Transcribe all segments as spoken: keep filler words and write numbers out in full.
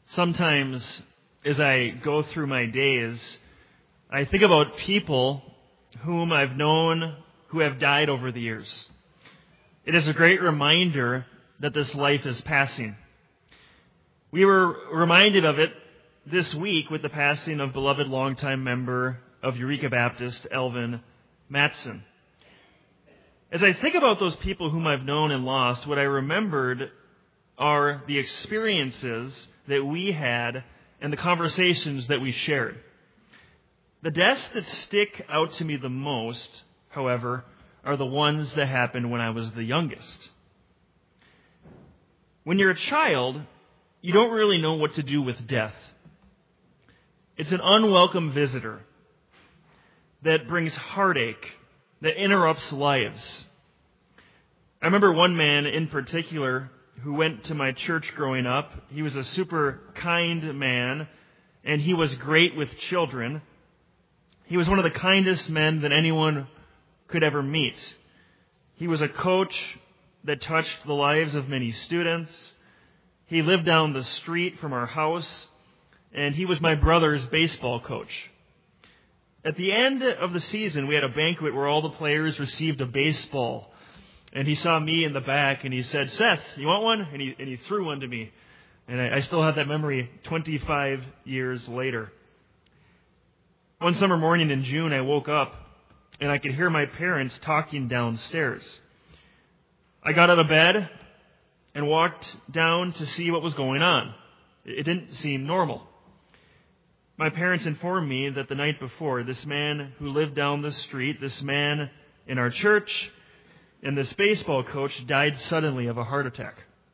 Sometimes as I go through my days, I think about people whom I've known who have died over the years. It is a great reminder that this life is passing. We were reminded of it this week with the passing of beloved longtime member of Eureka Baptist, Elvin Matson. As I think about those people whom I've known and lost, what I remembered are the experiences that we had and the conversations that we shared. The deaths that stick out to me the most, however, are the ones that happened when I was the youngest. When you're a child, you don't really know what to do with death. It's an unwelcome visitor that brings heartache, that interrupts lives. I remember one man in particular who went to my church growing up. He was a super kind man, and he was great with children. He was one of the kindest men that anyone could ever meet. He was a coach that touched the lives of many students. He lived down the street from our house, and he was my brother's baseball coach. At the end of the season, we had a banquet where all the players received a baseball. And he saw me in the back, and he said, "Seth, you want one?" And he, and he threw one to me. And I, I still have that memory twenty-five years later. One summer morning in June, I woke up, and I could hear my parents talking downstairs. I got out of bed and walked down to see what was going on. It didn't seem normal. My parents informed me that the night before, this man who lived down the street, this man in our church, and this baseball coach died suddenly of a heart attack.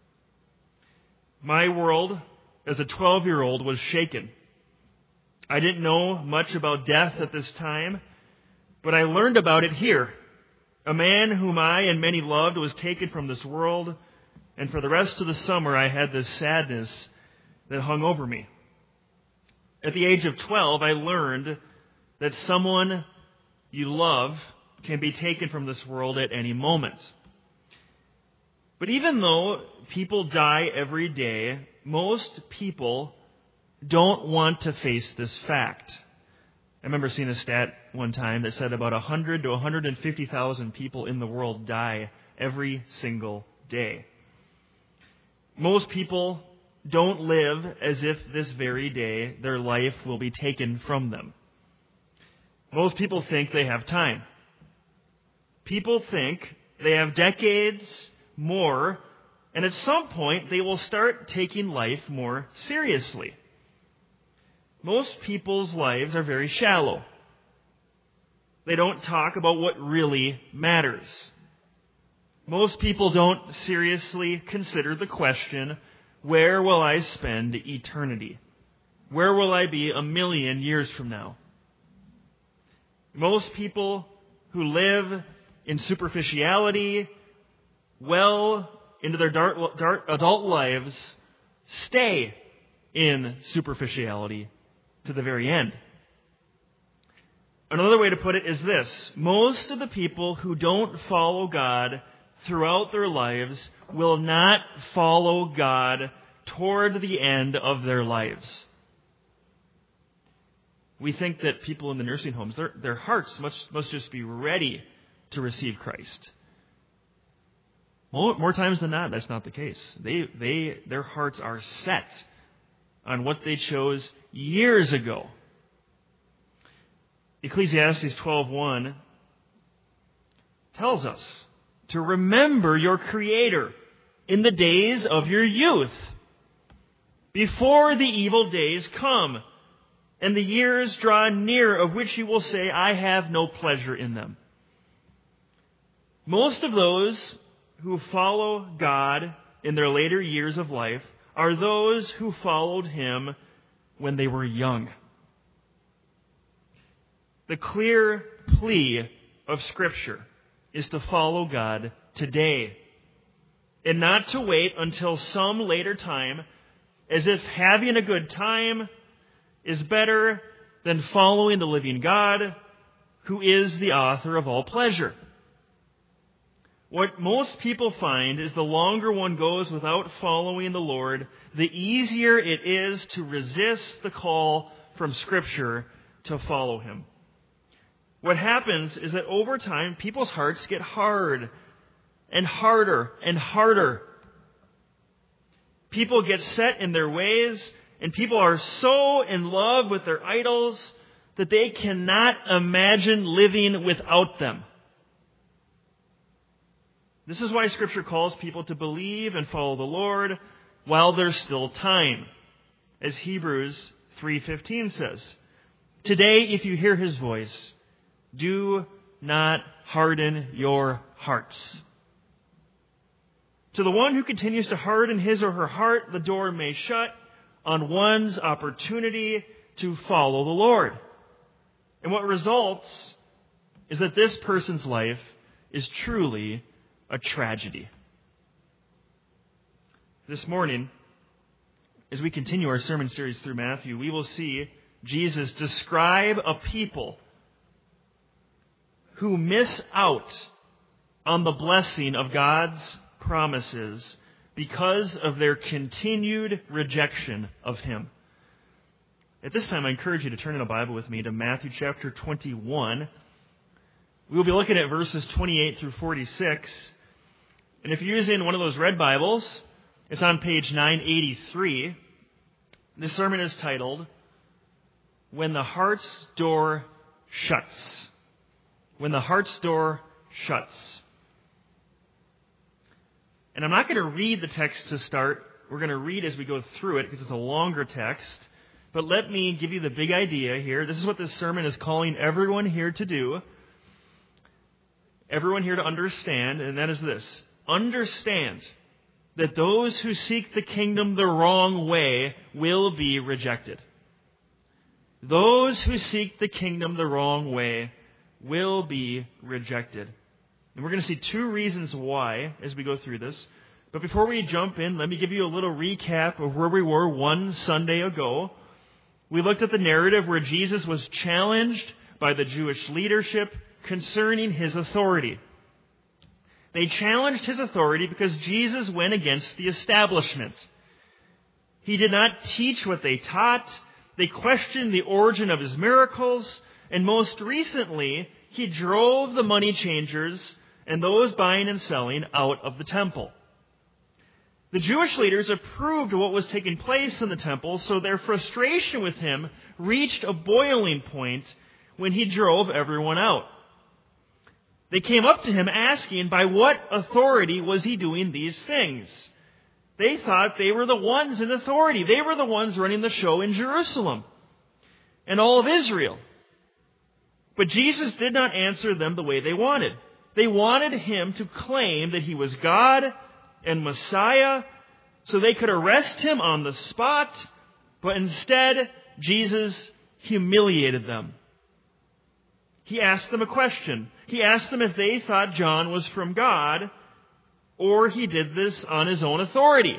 My world as a twelve-year-old was shaken. I didn't know much about death at this time, but I learned about it here. A man whom I and many loved was taken from this world, and for the rest of the summer I had this sadness that hung over me. At the age of twelve, I learned that someone you love can be taken from this world at any moment. But even though people die every day, most people don't want to face this fact. I remember seeing a stat one time that said about one hundred to one hundred fifty thousand people in the world die every single day. Most people don't live as if this very day their life will be taken from them. Most people think they have time. People think they have decades more, and at some point they will start taking life more seriously. Most people's lives are very shallow. They don't talk about what really matters. Most people don't seriously consider the question, where will I spend eternity? Where will I be a million years from now? Most people who live in superficiality, well into their dark, dark adult lives, stay in superficiality to the very end. Another way to put it is this: most of the people who don't follow God throughout their lives will not follow God toward the end of their lives. We think that people in the nursing homes, their, their hearts must, must just be ready to receive Christ. More, more times than not, that's not the case. They, they, their hearts are set on what they chose years ago. Ecclesiastes twelve one tells us to remember your Creator in the days of your youth, before the evil days come, and the years draw near of which you will say, I have no pleasure in them. Most of those who follow God in their later years of life are those who followed Him when they were young. The clear plea of Scripture is to follow God today, and not to wait until some later time, as if having a good time is better than following the living God, who is the author of all pleasure. What most people find is the longer one goes without following the Lord, the easier it is to resist the call from Scripture to follow Him. What happens is that over time, people's hearts get hard and harder and harder. People get set in their ways, and people are so in love with their idols that they cannot imagine living without them. This is why Scripture calls people to believe and follow the Lord while there's still time. As Hebrews three fifteen says, "Today, if you hear His voice, do not harden your hearts." To the one who continues to harden his or her heart, the door may shut on one's opportunity to follow the Lord. And what results is that this person's life is truly a tragedy. This morning, as we continue our sermon series through Matthew, we will see Jesus describe a people who miss out on the blessing of God's promises because of their continued rejection of Him. At this time, I encourage you to turn in a Bible with me to Matthew chapter twenty-one. We will be looking at verses twenty-eight through forty-six. And if you're using one of those red Bibles, it's on page nine eighty-three. This sermon is titled, "When the Heart's Door Shuts." When the Heart's Door Shuts. And I'm not going to read the text to start. We're going to read as we go through it because it's a longer text. But let me give you the big idea here. This is what this sermon is calling everyone here to do. Everyone here to understand, and that is this. Understand that those who seek the kingdom the wrong way will be rejected. Those who seek the kingdom the wrong way will be rejected. And we're going to see two reasons why as we go through this. But before we jump in, let me give you a little recap of where we were one Sunday ago. We looked at the narrative where Jesus was challenged by the Jewish leadership concerning His authority. They challenged His authority because Jesus went against the establishment. He did not teach what they taught. They questioned the origin of His miracles. And most recently, He drove the money changers and those buying and selling out of the temple. The Jewish leaders approved of what was taking place in the temple, so their frustration with Him reached a boiling point when He drove everyone out. They came up to Him asking by what authority was He doing these things. They thought they were the ones in authority. They were the ones running the show in Jerusalem and all of Israel. But Jesus did not answer them the way they wanted. They wanted Him to claim that He was God and Messiah so they could arrest Him on the spot, but instead, Jesus humiliated them. He asked them a question. He asked them if they thought John was from God, or he did this on his own authority.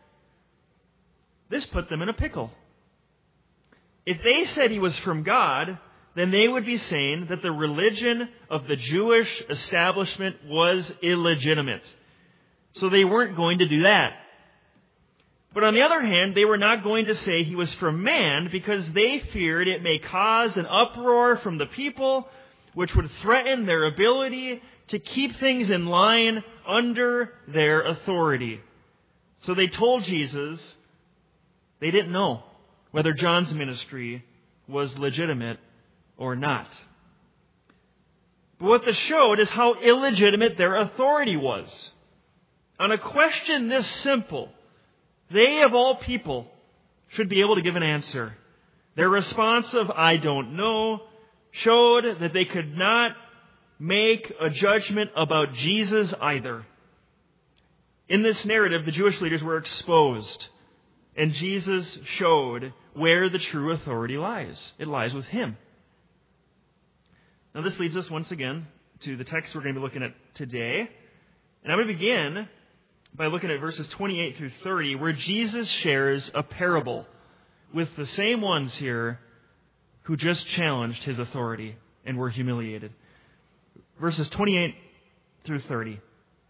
This put them in a pickle. If they said he was from God, then they would be saying that the religion of the Jewish establishment was illegitimate. So they weren't going to do that. But on the other hand, they were not going to say he was from man because they feared it may cause an uproar from the people, which would threaten their ability to keep things in line under their authority. So they told Jesus they didn't know whether John's ministry was legitimate or not. But what this showed is how illegitimate their authority was. On a question this simple, they of all people should be able to give an answer. Their response of, "I don't know," showed that they could not make a judgment about Jesus either. In this narrative, the Jewish leaders were exposed, and Jesus showed where the true authority lies. It lies with Him. Now this leads us once again to the text we're going to be looking at today. And I'm going to begin by looking at verses twenty-eight through thirty, where Jesus shares a parable with the same ones here who just challenged His authority and were humiliated. Verses twenty-eight through thirty.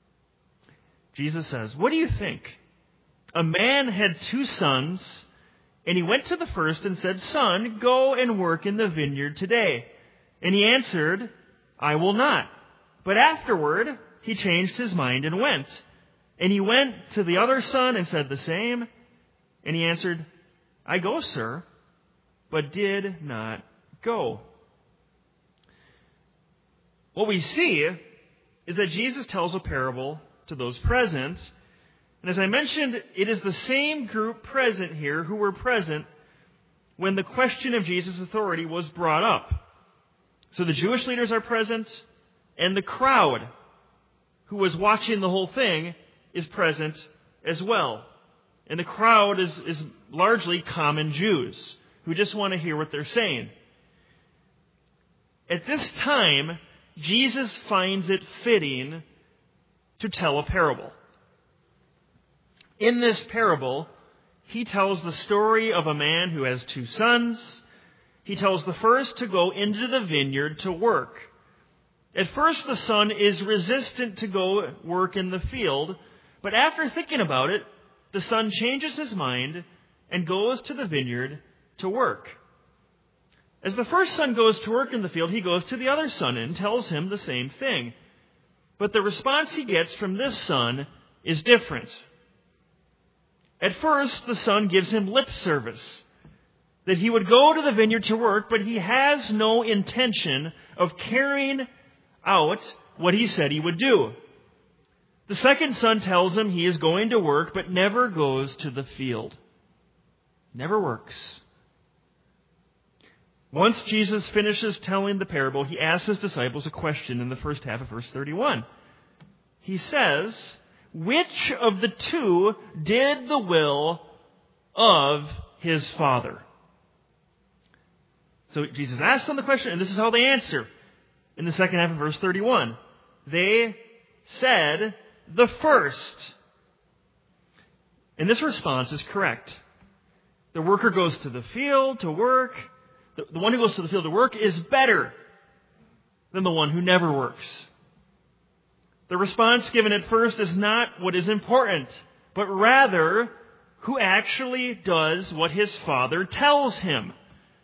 Jesus says, "What do you think? A man had two sons, and he went to the first and said, 'Son, go and work in the vineyard today.' And he answered, 'I will not.' But afterward, he changed his mind and went. And he went to the other son and said the same. And he answered, 'I go, sir,' but did not go." What we see is that Jesus tells a parable to those present. And as I mentioned, it is the same group present here who were present when the question of Jesus' authority was brought up. So the Jewish leaders are present, and the crowd who was watching the whole thing is present as well. And the crowd is, is largely common Jews who just want to hear what they're saying. At this time, Jesus finds it fitting to tell a parable. In this parable, he tells the story of a man who has two sons. He tells the first to go into the vineyard to work. At first, the son is resistant to go work in the field, but after thinking about it, the son changes his mind and goes to the vineyard to work. As the first son goes to work in the field, he goes to the other son and tells him the same thing. But the response he gets from this son is different. At first, the son gives him lip service, that he would go to the vineyard to work, but he has no intention of carrying out what he said he would do. The second son tells him he is going to work, but never goes to the field. Never works. Once Jesus finishes telling the parable, he asks his disciples a question in the first half of verse thirty-one. He says, "Which of the two did the will of his father?" So Jesus asks them the question, and this is how they answer. In the second half of verse thirty-one, they said, "The first." And this response is correct. The worker goes to the field to work. The, the one who goes to the field to work is better than the one who never works. The response given at first is not what is important, but rather who actually does what his father tells him.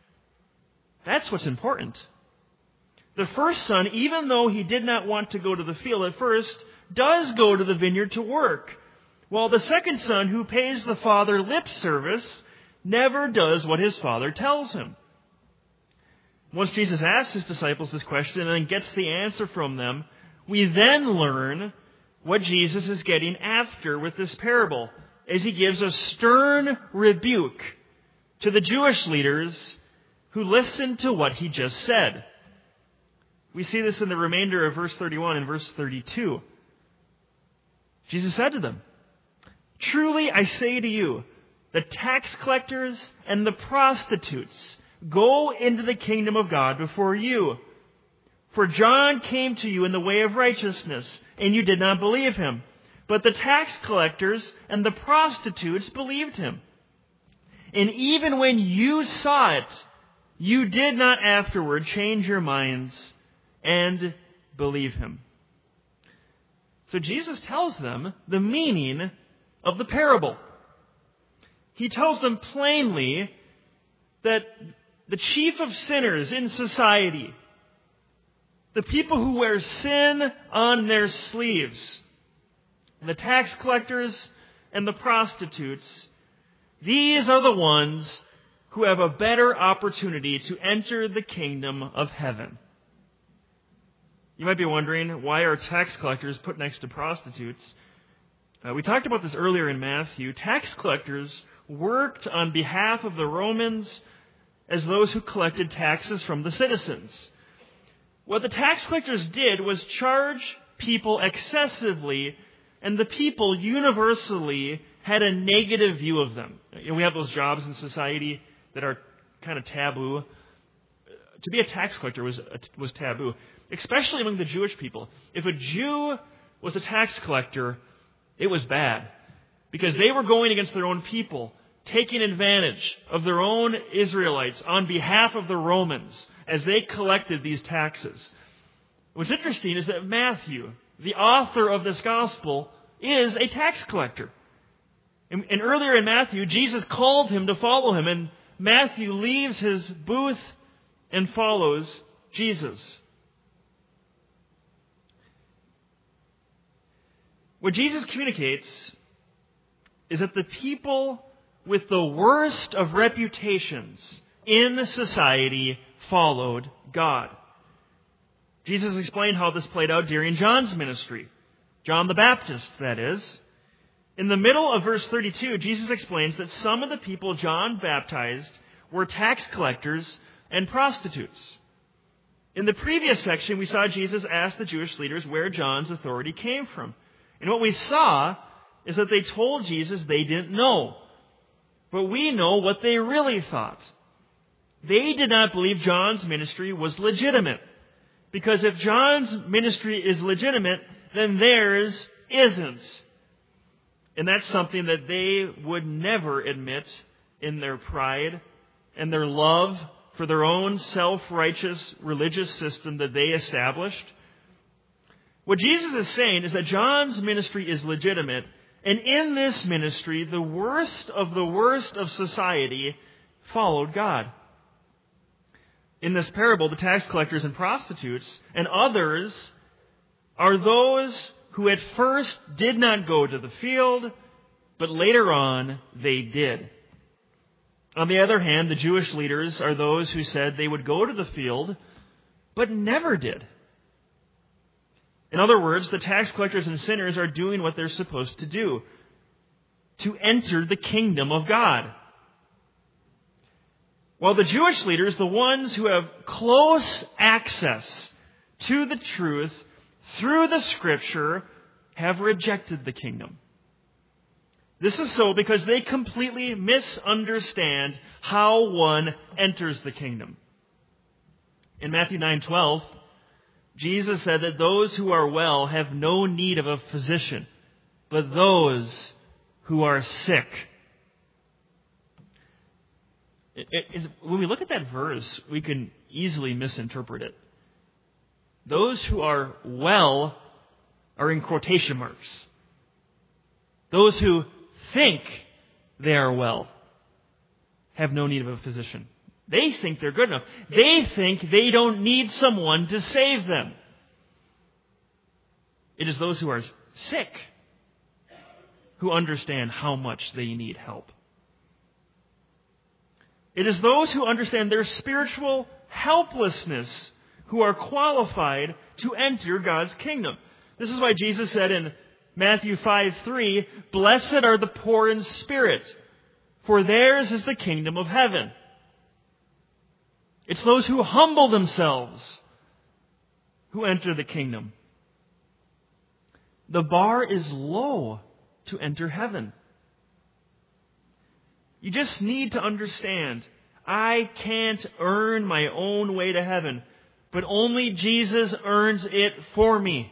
That's what's important. The first son, even though he did not want to go to the field at first, does go to the vineyard to work, while the second son, who pays the father lip service, never does what his father tells him. Once Jesus asks his disciples this question and then gets the answer from them, we then learn what Jesus is getting after with this parable, as he gives a stern rebuke to the Jewish leaders who listened to what he just said. We see this in the remainder of verse thirty-one and verse thirty-two. Jesus said to them, "Truly I say to you, the tax collectors and the prostitutes go into the kingdom of God before you. For John came to you in the way of righteousness, and you did not believe him. But the tax collectors and the prostitutes believed him. And even when you saw it, you did not afterward change your minds and believe him." So Jesus tells them the meaning of the parable. He tells them plainly that the chief of sinners in society, the people who wear sin on their sleeves, the tax collectors and the prostitutes, these are the ones who have a better opportunity to enter the kingdom of heaven. You might be wondering, why are tax collectors put next to prostitutes? Uh, we talked about this earlier in Matthew. Tax collectors worked on behalf of the Romans as those who collected taxes from the citizens. What the tax collectors did was charge people excessively, and the people universally had a negative view of them. You know, we have those jobs in society that are kind of taboo. To be a tax collector was was taboo, especially among the Jewish people. If a Jew was a tax collector, it was bad, because they were going against their own people, taking advantage of their own Israelites on behalf of the Romans as they collected these taxes. What's interesting is that Matthew, the author of this gospel, is a tax collector. And, and earlier in Matthew, Jesus called him to follow him, and Matthew leaves his booth and follows Jesus. What Jesus communicates is that the people with the worst of reputations in society followed God. Jesus explained how this played out during John's ministry. John the Baptist, that is. In the middle of verse thirty-two, Jesus explains that some of the people John baptized were tax collectors and prostitutes. In the previous section, we saw Jesus ask the Jewish leaders where John's authority came from. And what we saw is that they told Jesus they didn't know. But we know what they really thought. They did not believe John's ministry was legitimate. Because if John's ministry is legitimate, then theirs isn't. And that's something that they would never admit in their pride and their love for their own self-righteous religious system that they established. What Jesus is saying is that John's ministry is legitimate, and in this ministry, the worst of the worst of society followed God. In this parable, the tax collectors and prostitutes and others are those who at first did not go to the field, but later on they did. On the other hand, the Jewish leaders are those who said they would go to the field, but never did. In other words, the tax collectors and sinners are doing what they're supposed to do, to enter the kingdom of God. While the Jewish leaders, the ones who have close access to the truth through the Scripture, have rejected the kingdom. This is so because they completely misunderstand how one enters the kingdom. In Matthew nine twelve, Jesus said that those who are well have no need of a physician, but those who are sick. It, it, when we look at that verse, we can easily misinterpret it. Those who are well are in quotation marks. Those who think they are well have no need of a physician. They think they're good enough. They think they don't need someone to save them. It is those who are sick who understand how much they need help. It is those who understand their spiritual helplessness who are qualified to enter God's kingdom. This is why Jesus said in Matthew five three, "Blessed are the poor in spirit, for theirs is the kingdom of heaven." It's those who humble themselves who enter the kingdom. The bar is low to enter heaven. You just need to understand, I can't earn my own way to heaven, but only Jesus earns it for me.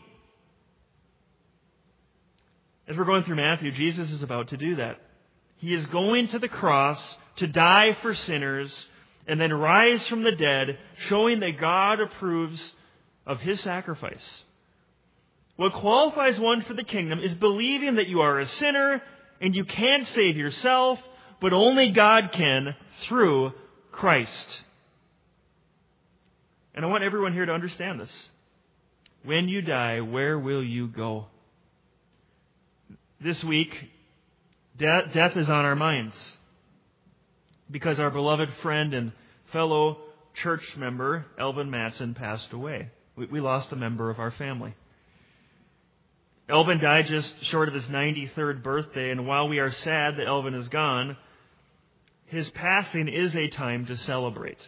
As we're going through Matthew, Jesus is about to do that. He is going to the cross to die for sinners and then rise from the dead, showing that God approves of His sacrifice. What qualifies one for the kingdom is believing that you are a sinner and you can't save yourself, but only God can through Christ. And I want everyone here to understand this. When you die, where will you go? This week, de- death is on our minds because our beloved friend and fellow church member, Elvin Matson, passed away. We, we lost a member of our family. Elvin died just short of his ninety-third birthday, and while we are sad that Elvin is gone, his passing is a time to celebrate.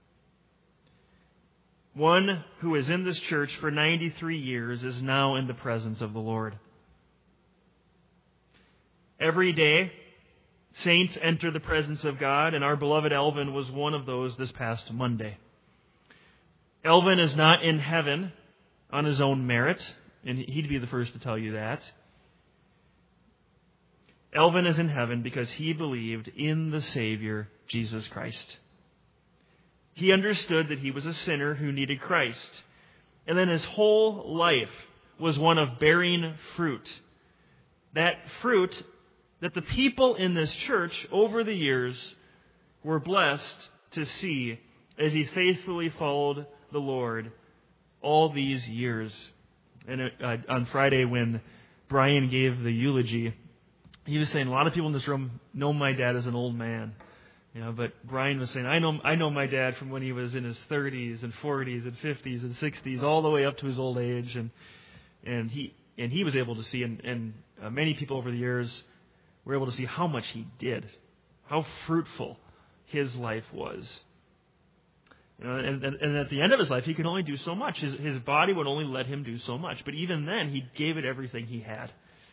One who is in this church for ninety-three years is now in the presence of the Lord. Every day, saints enter the presence of God, and our beloved Elvin was one of those this past Monday. Elvin is not in heaven on his own merit, and he'd be the first to tell you that. Elvin is in heaven because he believed in the Savior, Jesus Christ. He understood that he was a sinner who needed Christ. And then his whole life was one of bearing fruit. that fruit that the people in this church over the years were blessed to see as he faithfully followed the Lord all these years. And uh, on Friday when Brian gave the eulogy, he was saying a lot of people in this room know my dad as an old man. You know, but Brian was saying, I know I know my dad from when he was in his thirties and forties and fifties and sixties, all the way up to his old age, and and he and he was able to see, and, and uh, many people over the years were able to see how much he did, how fruitful his life was. You know, and, and, and at the end of his life, he could only do so much. His his body would only let him do so much. But even then, he gave it everything he had.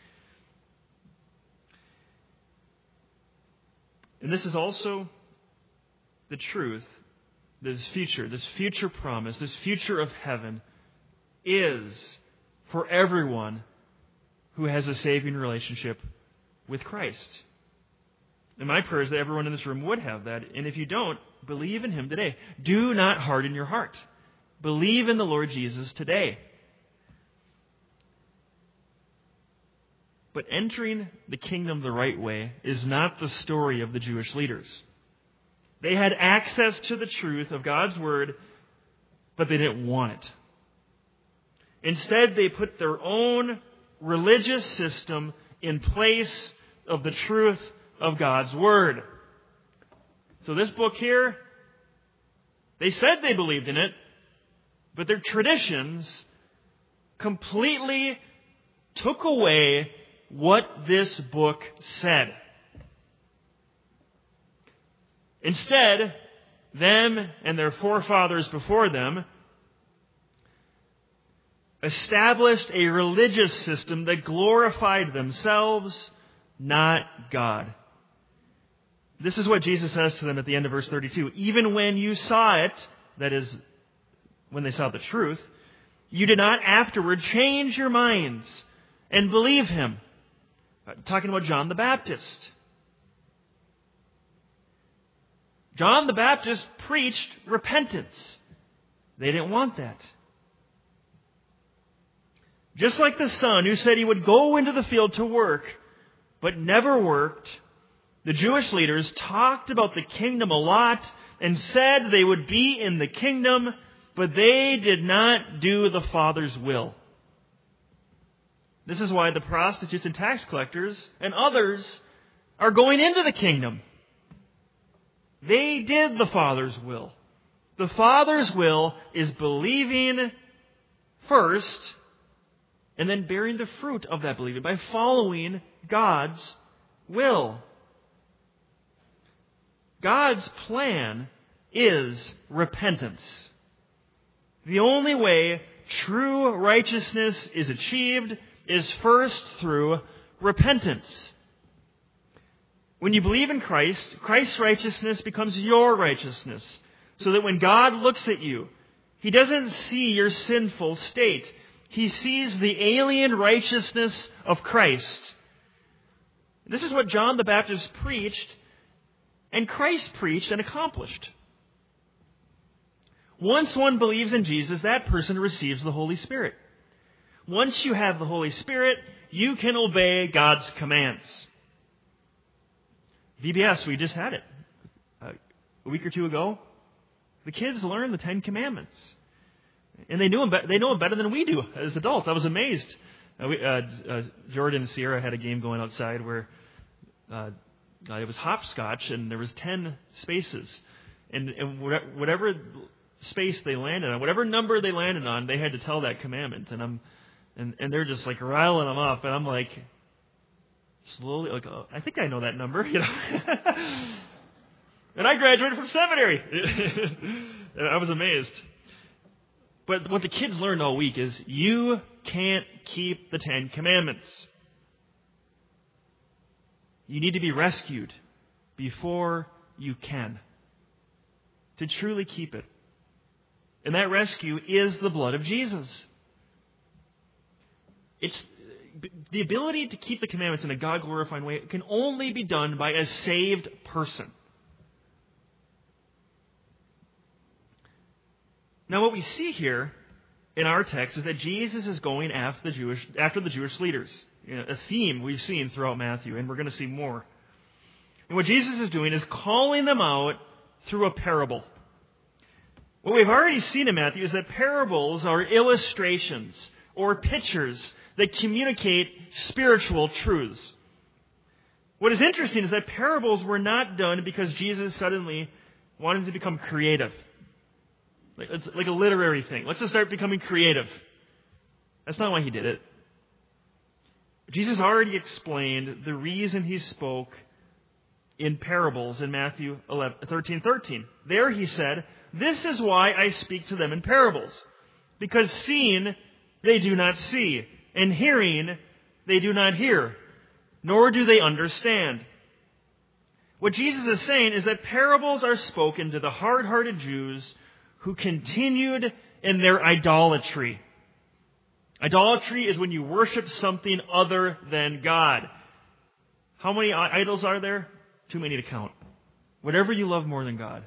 And this is also the truth, this future, this future promise, this future of heaven is for everyone who has a saving relationship with Christ. And my prayer is that everyone in this room would have that. And if you don't, believe in Him today. Do not harden your heart. Believe in the Lord Jesus today. But entering the kingdom the right way is not the story of the Jewish leaders. They had access to the truth of God's Word, but they didn't want it. Instead, they put their own religious system in place of the truth of God's Word. So this book here, they said they believed in it, but their traditions completely took away what this book said. Instead, them and their forefathers before them established a religious system that glorified themselves, not God. This is what Jesus says to them at the end of verse thirty-two. Even when you saw it, that is, when they saw the truth, you did not afterward change your minds and believe Him. Talking about John the Baptist. John the Baptist preached repentance. They didn't want that. Just like the son who said he would go into the field to work, but never worked, the Jewish leaders talked about the kingdom a lot and said they would be in the kingdom, but they did not do the Father's will. This is why the prostitutes and tax collectors and others are going into the kingdom. They did the Father's will. The Father's will is believing first and then bearing the fruit of that believing by following God's will. God's plan is repentance. The only way true righteousness is achieved is first through repentance. When you believe in Christ, Christ's righteousness becomes your righteousness. So that when God looks at you, He doesn't see your sinful state. He sees the alien righteousness of Christ. This is what John the Baptist preached, and Christ preached and accomplished. Once one believes in Jesus, that person receives the Holy Spirit. Once you have the Holy Spirit, you can obey God's commands. V B S, we just had it uh, a week or two ago. The kids learned the Ten Commandments, and they knew them. Be- they know them better than we do as adults. I was amazed. Uh, we, uh, uh, Jordan and Sierra had a game going outside where uh, uh, it was hopscotch, and there was ten spaces, and, and whatever space they landed on, whatever number they landed on, they had to tell that commandment. And I'm and and they're just like riling them up, and I'm like. Slowly, like, oh, I think I know that number, you know. And I graduated from seminary. And I was amazed. But what the kids learned all week is you can't keep the Ten Commandments. You need to be rescued before you can to truly keep it. And that rescue is the blood of Jesus. It's the ability to keep the commandments in a God-glorifying way can only be done by a saved person. Now, what we see here in our text is that Jesus is going after the Jewish, after the Jewish leaders. you know, a theme we've seen throughout Matthew, and we're going to see more. And what Jesus is doing is calling them out through a parable. What we've already seen in Matthew is that parables are illustrations or pictures that communicate spiritual truths. What is interesting is that parables were not done because Jesus suddenly wanted to become creative. Like, it's like a literary thing. Let's just start becoming creative. That's not why he did it. Jesus already explained the reason he spoke in parables in Matthew thirteen thirteen. There he said, "This is why I speak to them in parables, because seeing they do not see, and hearing they do not hear, nor do they understand." What Jesus is saying is that parables are spoken to the hard-hearted Jews who continued in their idolatry. Idolatry is when you worship something other than God. How many idols are there? Too many to count. Whatever you love more than God.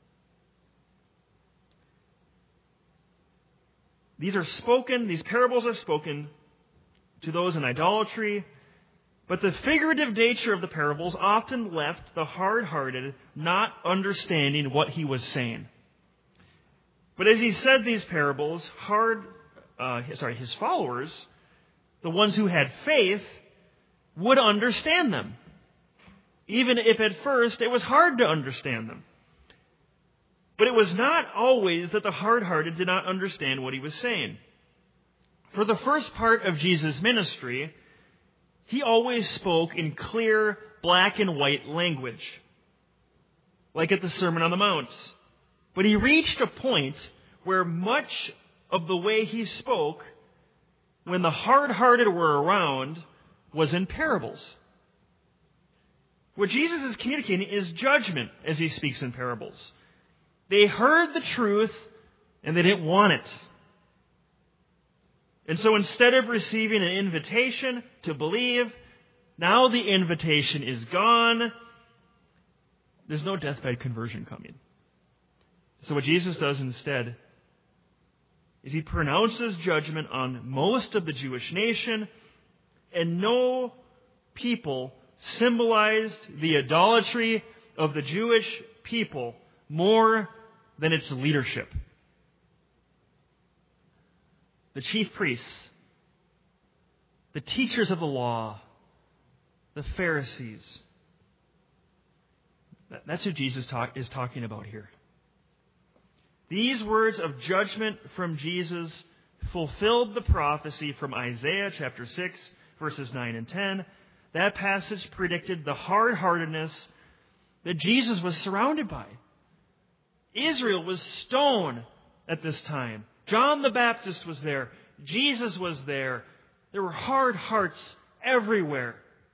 These are spoken, these parables are spoken to those in idolatry, but the figurative nature of the parables often left the hard-hearted not understanding what he was saying. But as he said these parables, hard, uh, sorry, his followers, the ones who had faith, would understand them, even if at first it was hard to understand them. But it was not always that the hard-hearted did not understand what he was saying. For the first part of Jesus' ministry, he always spoke in clear black and white language, like at the Sermon on the Mount. But he reached a point where much of the way he spoke, when the hard-hearted were around, was in parables. What Jesus is communicating is judgment as he speaks in parables. They heard the truth and they didn't want it. And so instead of receiving an invitation to believe, now the invitation is gone. There's no deathbed conversion coming. So what Jesus does instead is he pronounces judgment on most of the Jewish nation, and no people symbolized the idolatry of the Jewish people more than its leadership. The chief priests, the teachers of the law, the Pharisees. That's who Jesus talk, is talking about here. These words of judgment from Jesus fulfilled the prophecy from Isaiah chapter six, verses nine and ten. That passage predicted the hard-heartedness that Jesus was surrounded by. Israel was stoned at this time. John the Baptist was there. Jesus was there. There were hard hearts everywhere.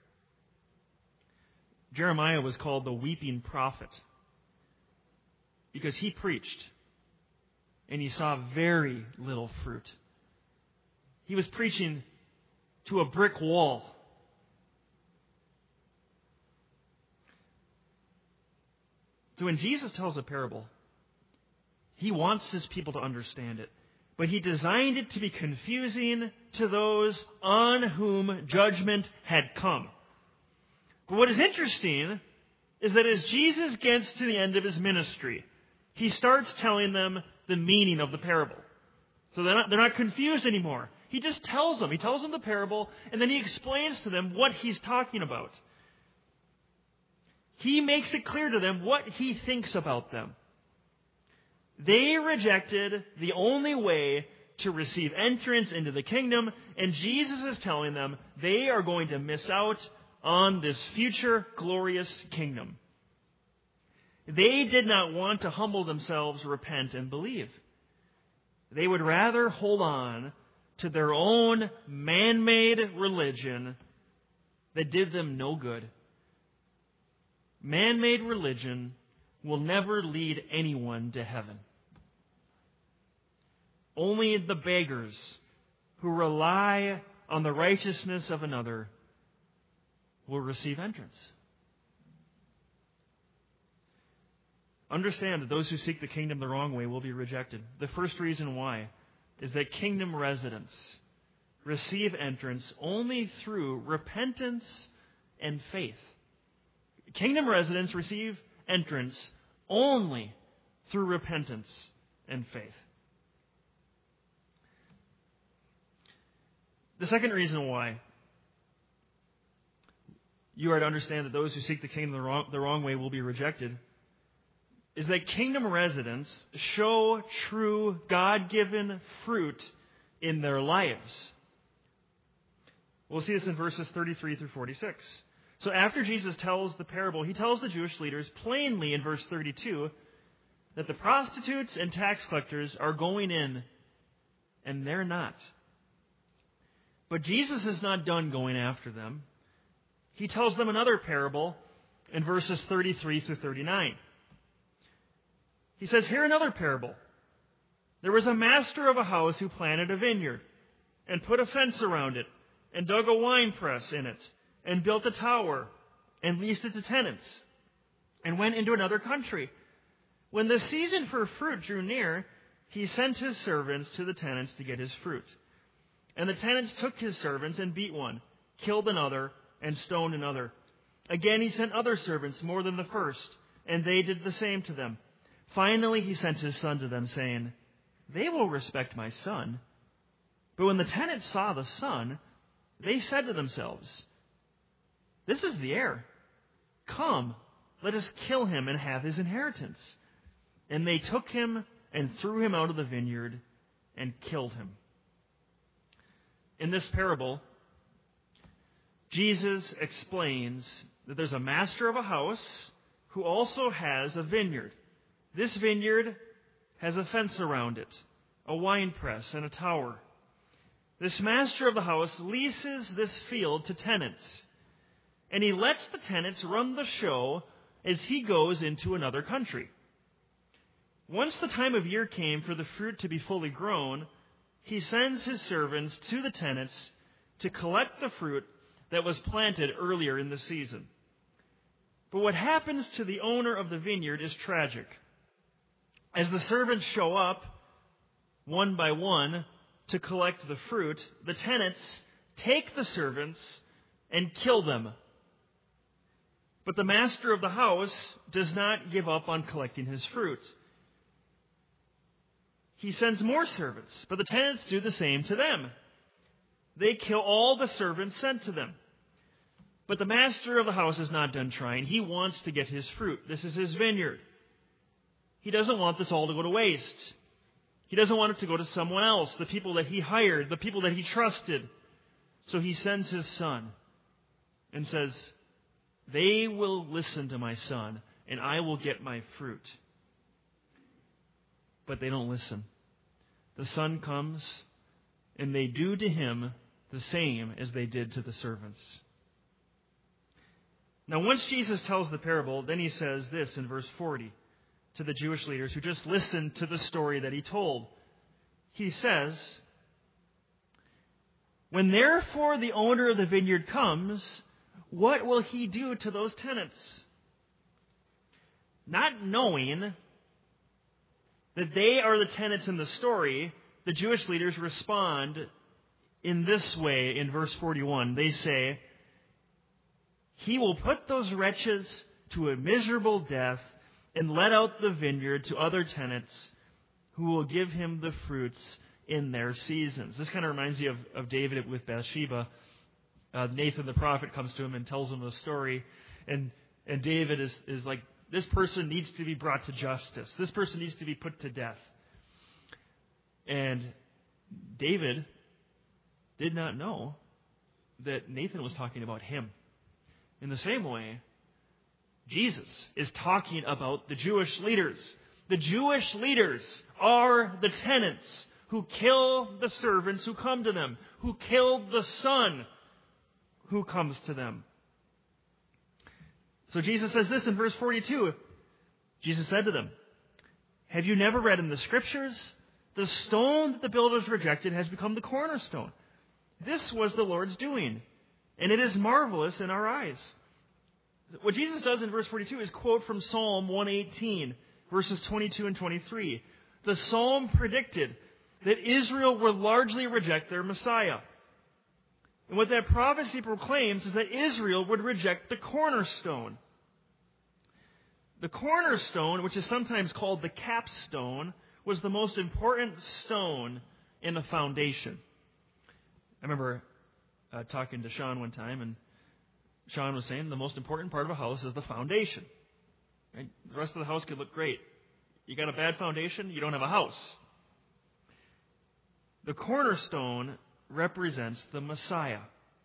Jeremiah was called the weeping prophet because he preached and he saw very little fruit. He was preaching to a brick wall. So when Jesus tells a parable, he wants his people to understand it. But he designed it to be confusing to those on whom judgment had come. But what is interesting is that as Jesus gets to the end of his ministry, he starts telling them the meaning of the parable. So they're not, they're not confused anymore. He just tells them. He tells them the parable, and then he explains to them what he's talking about. He makes it clear to them what he thinks about them. They rejected the only way to receive entrance into the kingdom, and Jesus is telling them they are going to miss out on this future glorious kingdom. They did not want to humble themselves, repent, and believe. They would rather hold on to their own man-made religion that did them no good. Man-made religion will never lead anyone to heaven. Only the beggars who rely on the righteousness of another will receive entrance. Understand that those who seek the kingdom the wrong way will be rejected. The first reason why is that kingdom residents receive entrance only through repentance and faith. Kingdom residents receive entrance only through repentance and faith. The second reason why you are to understand that those who seek the kingdom the wrong, the wrong way will be rejected is that kingdom residents show true God-given fruit in their lives. We'll see this in verses thirty-three through forty-six. So after Jesus tells the parable, he tells the Jewish leaders plainly in verse thirty-two that the prostitutes and tax collectors are going in, and they're not. But Jesus is not done going after them. He tells them another parable in verses thirty-three through thirty-nine. He says, "Hear another parable. There was a master of a house who planted a vineyard and put a fence around it and dug a winepress in it and built a tower and leased it to tenants and went into another country. When the season for fruit drew near, he sent his servants to the tenants to get his fruit. And the tenants took his servants and beat one, killed another, and stoned another. Again he sent other servants more than the first, and they did the same to them. Finally he sent his son to them, saying, 'They will respect my son.' But when the tenants saw the son, they said to themselves, 'This is the heir. Come, let us kill him and have his inheritance.' And they took him and threw him out of the vineyard and killed him." In this parable, Jesus explains that there's a master of a house who also has a vineyard. This vineyard has a fence around it, a winepress, and a tower. This master of the house leases this field to tenants, and he lets the tenants run the show as he goes into another country. Once the time of year came for the fruit to be fully grown, he sends his servants to the tenants to collect the fruit that was planted earlier in the season. But what happens to the owner of the vineyard is tragic. As the servants show up, one by one, to collect the fruit, the tenants take the servants and kill them. But the master of the house does not give up on collecting his fruit. He sends more servants, but the tenants do the same to them. They kill all the servants sent to them. But the master of the house is not done trying. He wants to get his fruit. This is his vineyard. He doesn't want this all to go to waste. He doesn't want it to go to someone else, the people that he hired, the people that he trusted. So he sends his son and says, "They will listen to my son, and I will get my fruit." But they don't listen. The son comes, and they do to him the same as they did to the servants. Now, once Jesus tells the parable, then he says this in verse forty to the Jewish leaders who just listened to the story that he told. He says, "When therefore the owner of the vineyard comes, what will he do to those tenants?" Not knowing that they are the tenants in the story, the Jewish leaders respond in this way in verse forty-one. They say, "He will put those wretches to a miserable death and let out the vineyard to other tenants who will give him the fruits in their seasons." This kind of reminds you of, of David with Bathsheba. Uh, Nathan the prophet comes to him and tells him the story. And, and David is, is like, this person needs to be brought to justice. This person needs to be put to death. And David did not know that Nathan was talking about him. In the same way, Jesus is talking about the Jewish leaders. The Jewish leaders are the tenants who kill the servants who come to them, who killed the son who comes to them. So Jesus says this in verse forty-two. Jesus said to them, "Have you never read in the Scriptures? The stone that the builders rejected has become the cornerstone. This was the Lord's doing, and it is marvelous in our eyes." What Jesus does in verse forty-two is quote from Psalm one eighteen, verses twenty-two and twenty-three. The psalm predicted that Israel would largely reject their Messiah. And what that prophecy proclaims is that Israel would reject the cornerstone. The cornerstone, which is sometimes called the capstone, was the most important stone in the foundation. I remember uh, talking to Sean one time, and Sean was saying the most important part of a house is the foundation. Right? The rest of the house could look great. You got a bad foundation, you don't have a house. The cornerstone represents the Messiah.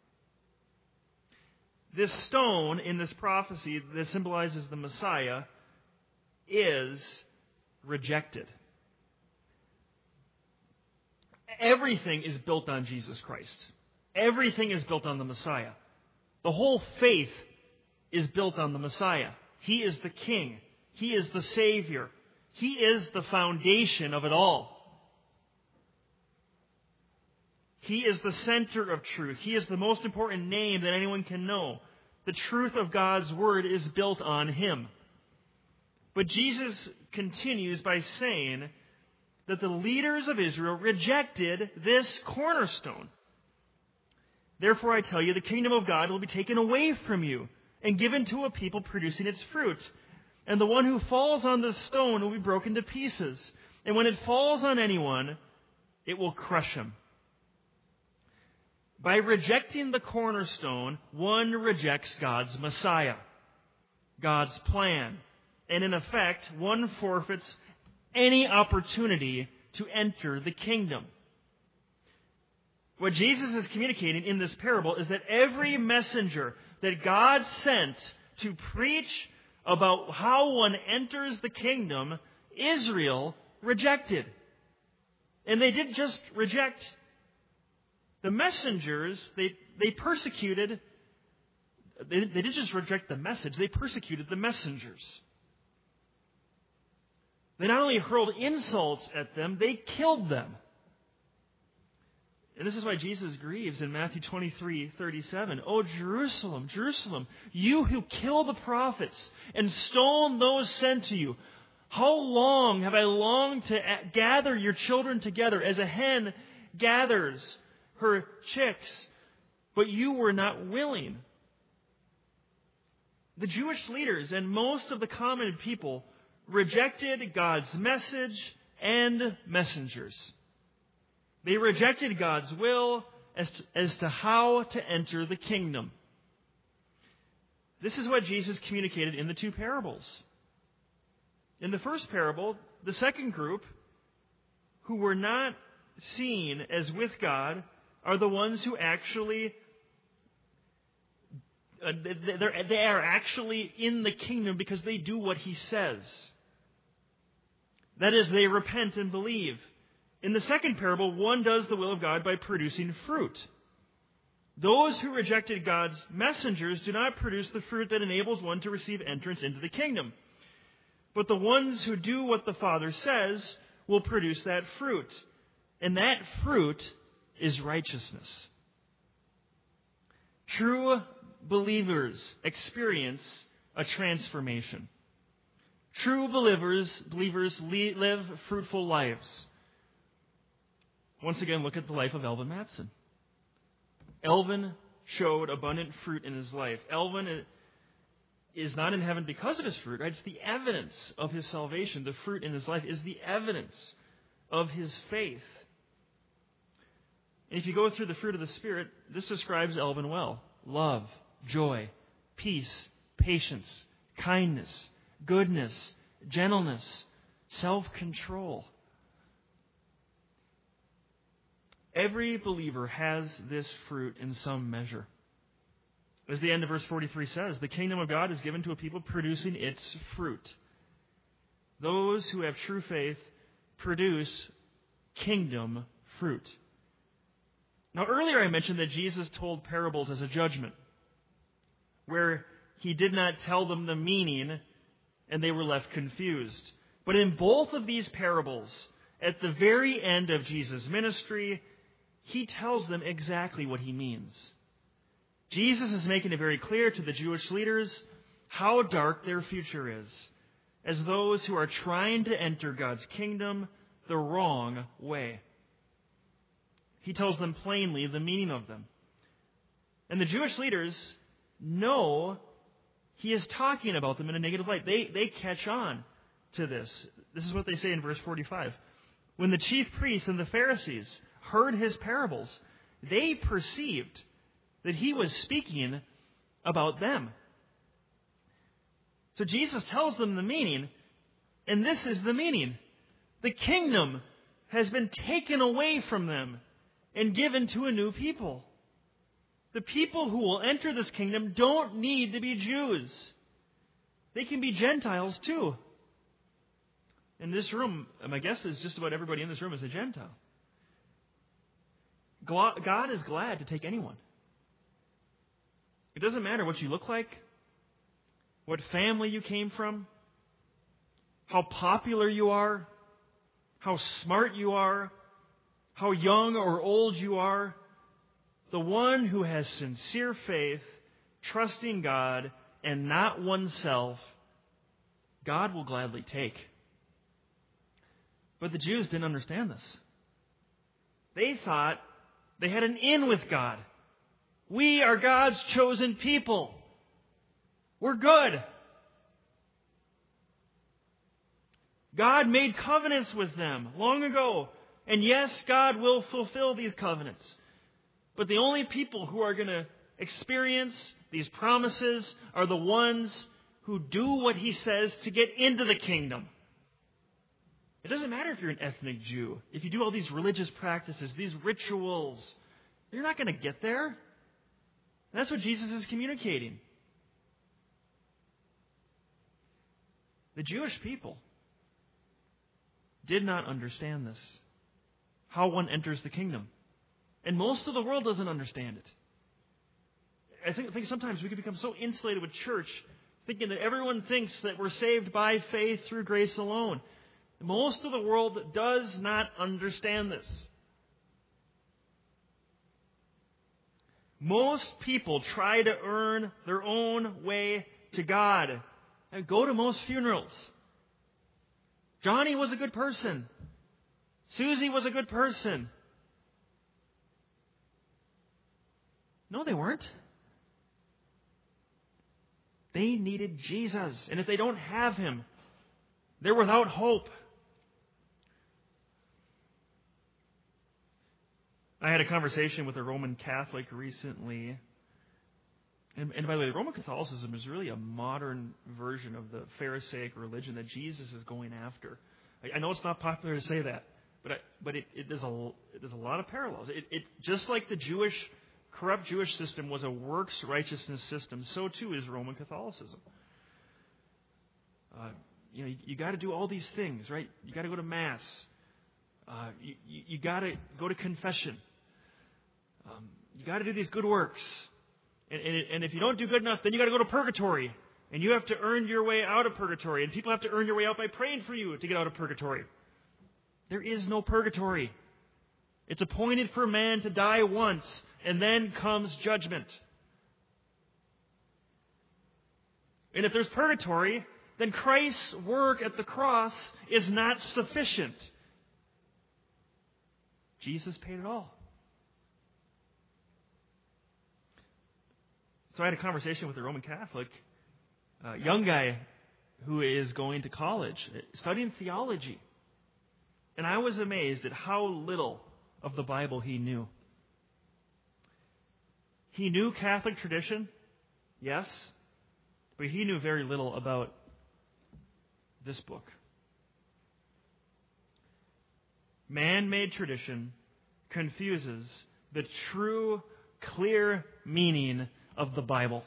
This stone in this prophecy that symbolizes the Messiah is rejected. Everything is built on Jesus Christ. Everything is built on the Messiah. The whole faith is built on the Messiah. He is the King. He is the Savior. He is the foundation of it all. He is the center of truth. He is the most important name that anyone can know. The truth of God's Word is built on Him. But Jesus continues by saying that the leaders of Israel rejected this cornerstone. Therefore, I tell you, the kingdom of God will be taken away from you and given to a people producing its fruit. And the one who falls on the stone will be broken to pieces. And when it falls on anyone, it will crush him. By rejecting the cornerstone, one rejects God's Messiah, God's plan. And in effect, one forfeits any opportunity to enter the kingdom. What Jesus is communicating in this parable is that every messenger that God sent to preach about how one enters the kingdom, Israel rejected. And they didn't just reject the messengers, they, they persecuted, they, they didn't just reject the message, they persecuted the messengers. They not only hurled insults at them, they killed them. And this is why Jesus grieves in Matthew twenty-three thirty-seven. "O Jerusalem, Jerusalem, you who kill the prophets and stone those sent to you, how long have I longed to gather your children together as a hen gathers her chicks, but you were not willing." The Jewish leaders and most of the common people rejected God's message and messengers. They rejected God's will as to, as to how to enter the kingdom. This is what Jesus communicated in the two parables. In the first parable, the second group, who were not seen as with God, are the ones who actually, uh, they are actually in the kingdom because they do what He says. That is, they repent and believe. In the second parable, one does the will of God by producing fruit. Those who rejected God's messengers do not produce the fruit that enables one to receive entrance into the kingdom. But the ones who do what the Father says will produce that fruit. And that fruit is righteousness. True believers experience a transformation. True believers, believers live fruitful lives. Once again, look at the life of Elvin Matson. Elvin showed abundant fruit in his life. Elvin is not in heaven because of his fruit, right? It's the evidence of his salvation. The fruit in his life is the evidence of his faith. And if you go through the fruit of the Spirit, this describes Elvin well. Love, joy, peace, patience, kindness, goodness, gentleness, self-control. Every believer has this fruit in some measure. As the end of verse forty-three says, the kingdom of God is given to a people producing its fruit. Those who have true faith produce kingdom fruit. Now, earlier I mentioned that Jesus told parables as a judgment, where He did not tell them the meaning and they were left confused. But in both of these parables, at the very end of Jesus' ministry, He tells them exactly what He means. Jesus is making it very clear to the Jewish leaders how dark their future is, as those who are trying to enter God's kingdom the wrong way. He tells them plainly the meaning of them. And the Jewish leaders know he is talking about them in a negative light. They, they catch on to this. This is what they say in verse forty-five. When the chief priests and the Pharisees heard his parables, they perceived that he was speaking about them. So Jesus tells them the meaning, and this is the meaning. The kingdom has been taken away from them and given to a new people. The people who will enter this kingdom don't need to be Jews. They can be Gentiles too. In this room, my guess is just about everybody in this room is a Gentile. God is glad to take anyone. It doesn't matter what you look like, what family you came from, how popular you are, how smart you are, how young or old you are. The one who has sincere faith, trusting God and not oneself, God will gladly take. But the Jews didn't understand this. They thought they had an in with God. We are God's chosen people. We're good. God made covenants with them long ago. And yes, God will fulfill these covenants. But the only people who are going to experience these promises are the ones who do what He says to get into the kingdom. It doesn't matter if you're an ethnic Jew. If you do all these religious practices, these rituals, you're not going to get there. That's what Jesus is communicating. The Jewish people did not understand this, how one enters the kingdom. And most of the world doesn't understand it. I think, I think sometimes we can become so insulated with church, thinking that everyone thinks that we're saved by faith through grace alone. Most of the world does not understand this. Most people try to earn their own way to God. And go to most funerals. Johnny was a good person. Susie was a good person. No, they weren't. They needed Jesus. And if they don't have Him, they're without hope. I had a conversation with a Roman Catholic recently. And, and by the way, Roman Catholicism is really a modern version of the Pharisaic religion that Jesus is going after. I, I know it's not popular to say that, but I, but it, it there's a there's a lot of parallels. It, it just like the Jewish corrupt Jewish system was a works righteousness system, so too is Roman Catholicism. Uh, you know, you, you got to do all these things, right? You got to go to Mass. Uh, you you, you got to go to confession. Um, you got to do these good works. And, and, and if you don't do good enough, then you got to go to purgatory. And you have to earn your way out of purgatory. And people have to earn your way out by praying for you to get out of purgatory. There is no purgatory. It's appointed for man to die once, and then comes judgment. And if there's purgatory, then Christ's work at the cross is not sufficient. Jesus paid it all. So I had a conversation with a Roman Catholic, a young guy who is going to college, studying theology. And I was amazed at how little of the Bible he knew. He knew Catholic tradition, yes, but he knew very little about this book. Man-made tradition confuses the true, clear meaning of the Bible.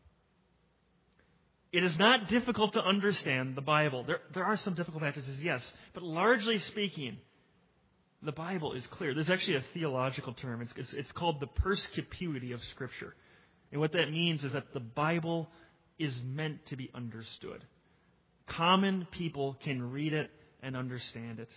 It is not difficult to understand the Bible. There, there are some difficult passages, yes, but largely speaking, the Bible is clear. There's actually a theological term. It's, it's, it's called the perspicuity of Scripture. And what that means is that the Bible is meant to be understood. Common people can read it and understand it.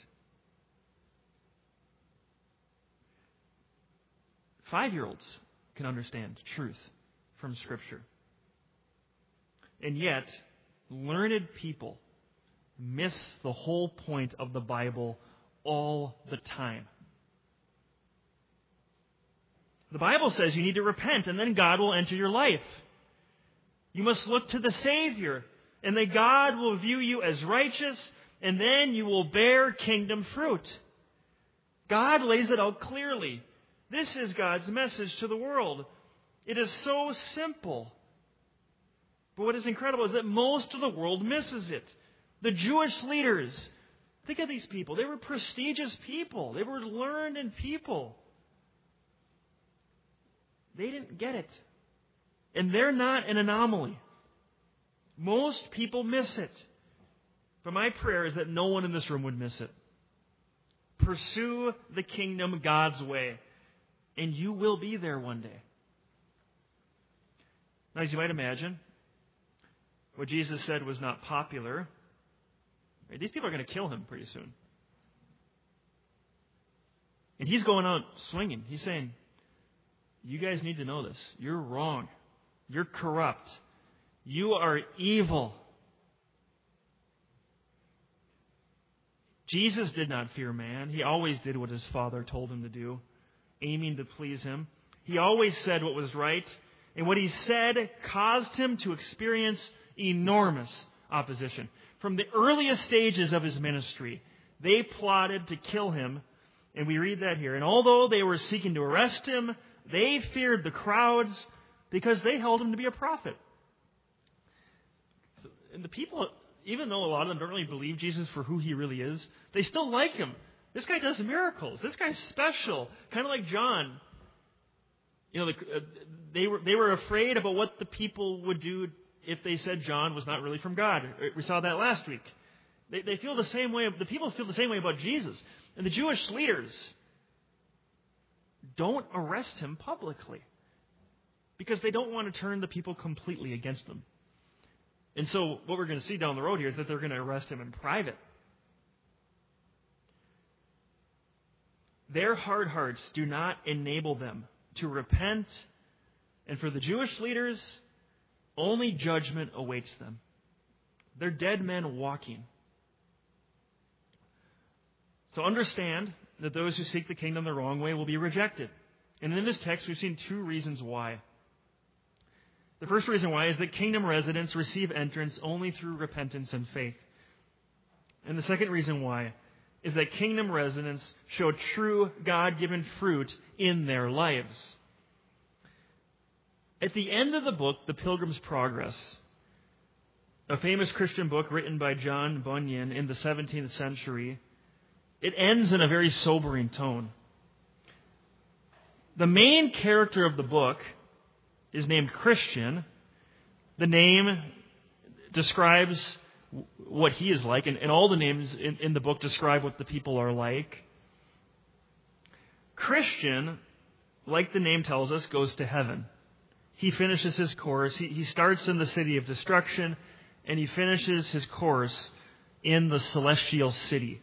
Five-year-olds can understand truth from Scripture. And yet, learned people miss the whole point of the Bible all the time. The Bible says you need to repent, and then God will enter your life. You must look to the Savior, and then God will view you as righteous, and then you will bear kingdom fruit. God lays it out clearly. This is God's message to the world. It is so simple. But what is incredible is that most of the world misses it. The Jewish leaders, think of these people. They were prestigious people. They were learned people. They didn't get it. And they're not an anomaly. Most people miss it. But my prayer is that no one in this room would miss it. Pursue the kingdom God's way, and you will be there one day. Now, as you might imagine, what Jesus said was not popular. Right? These people are going to kill him pretty soon. And he's going out swinging. He's saying, you guys need to know this. You're wrong. You're corrupt. You are evil. Jesus did not fear man. He always did what his Father told him to do, aiming to please him. He always said what was right, and what he said caused him to experience enormous opposition. From the earliest stages of his ministry, they plotted to kill him, and we read that here. And although they were seeking to arrest him, they feared the crowds because they held him to be a prophet. And the people, even though a lot of them don't really believe Jesus for who he really is, they still like him. This guy does miracles. This guy's special. Kind of like John. You know, the, uh, they were they were afraid about what the people would do if they said John was not really from God. We saw that last week. They, they feel the same way. The people feel the same way about Jesus. And the Jewish leaders don't arrest him publicly because they don't want to turn the people completely against them. And so what we're going to see down the road here is that they're going to arrest him in private. Their hard hearts do not enable them to repent, and for the Jewish leaders, only judgment awaits them. They're dead men walking. So understand that those who seek the kingdom the wrong way will be rejected. And in this text, we've seen two reasons why. The first reason why is that kingdom residents receive entrance only through repentance and faith. And the second reason why is that kingdom residents show true God-given fruit in their lives. At the end of the book, The Pilgrim's Progress, a famous Christian book written by John Bunyan in the seventeenth century, it ends in a very sobering tone. The main character of the book is named Christian. The name describes what he is like, and, and all the names in, in the book describe what the people are like. Christian, like the name tells us, goes to heaven. He finishes his course. He, he starts in the city of destruction, and he finishes his course in the celestial city.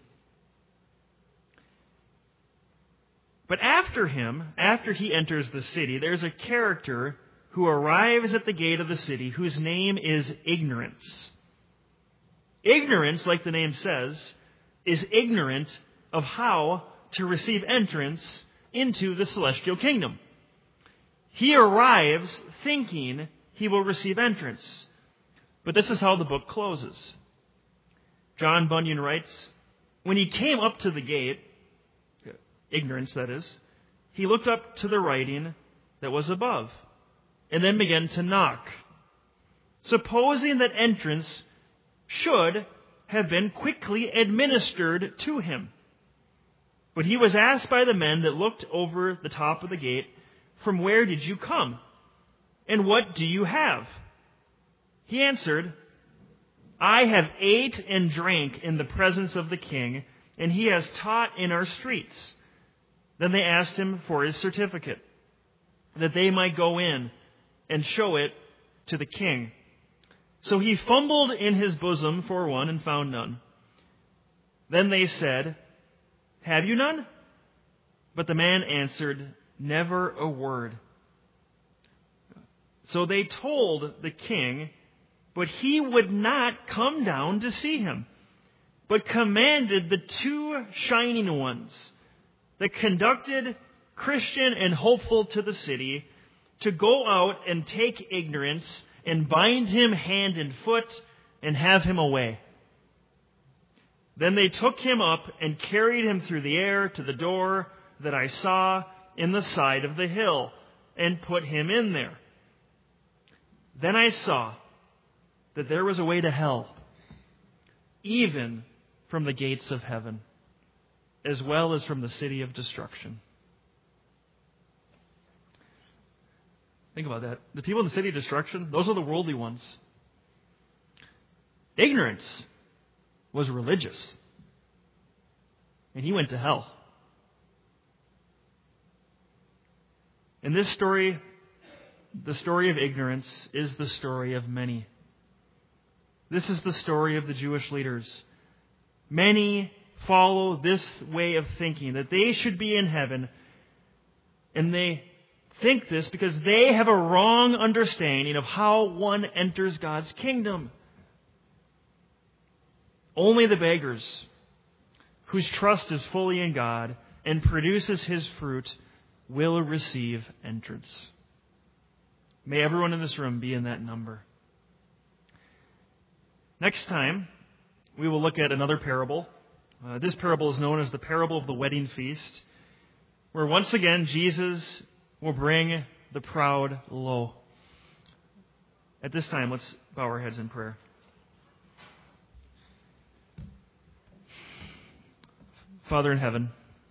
But after him, after he enters the city, there's a character who arrives at the gate of the city whose name is Ignorance. Ignorance, like the name says, is ignorant of how to receive entrance into the celestial kingdom. He arrives thinking he will receive entrance. But this is how the book closes. John Bunyan writes, when he came up to the gate, ignorance that is, he looked up to the writing that was above, and then began to knock, supposing that entrance should have been quickly administered to him. But he was asked by the men that looked over the top of the gate, from where did you come? And what do you have? He answered, I have ate and drank in the presence of the king, and he has taught in our streets. Then they asked him for his certificate, that they might go in and show it to the king. So he fumbled in his bosom for one and found none. Then they said, have you none? But the man answered, never a word. So they told the king, but he would not come down to see him, but commanded the two shining ones that conducted Christian and hopeful to the city, to go out and take ignorance and bind him hand and foot and have him away. Then they took him up and carried him through the air to the door that I saw in the side of the hill, and put him in there. Then I saw that there was a way to hell, even from the gates of heaven, as well as from the city of destruction. Think about that. The people in the city of destruction, those are the worldly ones. Ignorance was religious, and he went to hell. In this story, the story of ignorance is the story of many. This is the story of the Jewish leaders. Many follow this way of thinking, that they should be in heaven, and they think this because they have a wrong understanding of how one enters God's kingdom. Only the beggars, whose trust is fully in God and produces His fruit, will receive entrance. May everyone in this room be in that number. Next time, we will look at another parable. Uh, this parable is known as the parable of the wedding feast, where once again Jesus will bring the proud low. At this time, let's bow our heads in prayer. Father in heaven,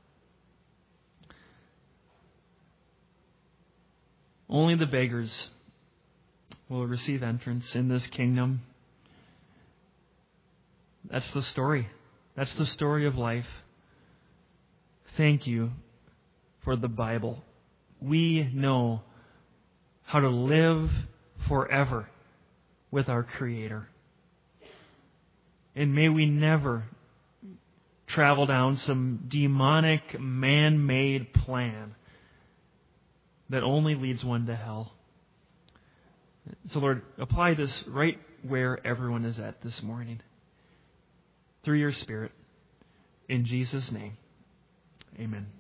only the beggars will receive entrance in this kingdom. That's the story. That's the story of life. Thank you for the Bible. We know how to live forever with our Creator. And may we never travel down some demonic, man-made plan that only leads one to hell. So, Lord, apply this right where everyone is at this morning. Through your Spirit. In Jesus' name, amen.